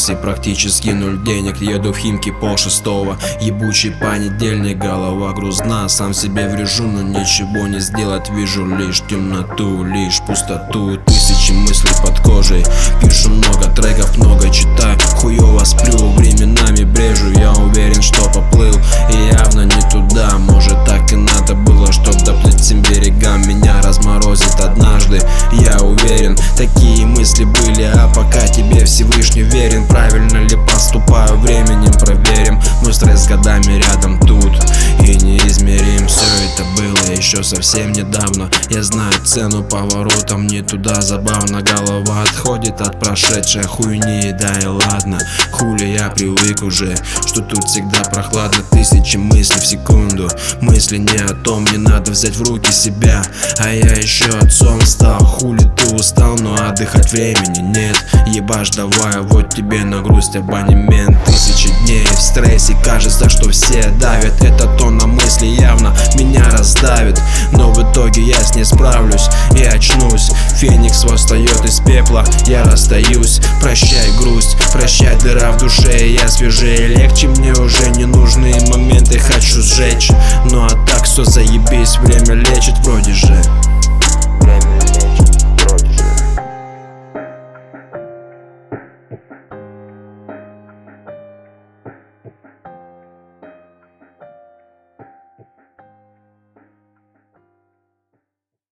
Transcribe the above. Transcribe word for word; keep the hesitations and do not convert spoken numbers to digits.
такси, практически нуль денег. Еду в Химки пол шестого, ебучий понедельник, голова грузна. Сам себе врежу, но ничего не сделать. Вижу лишь темноту, лишь пустоту. Тысячи мыслей под кожей, пишу много треков, много читаю. Хуёво сплю, временами брежу. Я уверен, что поплыл и явно не туда. Может, так и надо было, чтоб доплыть всем берегам. Меня разморозит однажды, я уверен. Такие мысли были, а пока тебе Всевышний верен. Правильно ли поступаю, временем проверим. Мой стресс годами рядом тут и неизмерим. Все это было еще совсем недавно. Я знаю цену поворотом не туда. Забавно, голова отходит от прошедшей хуйни. Да и ладно, хули, я привык уже, что тут всегда прохладно. Тысячи мыслей в секунду, мысли не о том. Не надо взять в руки себя, а я еще отцом стал. Хули ты устал, но отдыхать времени нет. Ебашь, давай, вот тебе на грусть абонемент. Тысячи дней в стрессе, кажется, что все давят. Это тонна мысли явно меня раздавит, но в итоге я с ней справлюсь и очнусь. Феникс восстает из пепла, я расстаюсь. Прощай грусть, прощай дыра в душе. Я свежее, легче, мне уже не нужны моменты хочу сжечь. Ну а так все заебись, время лечит вроде же.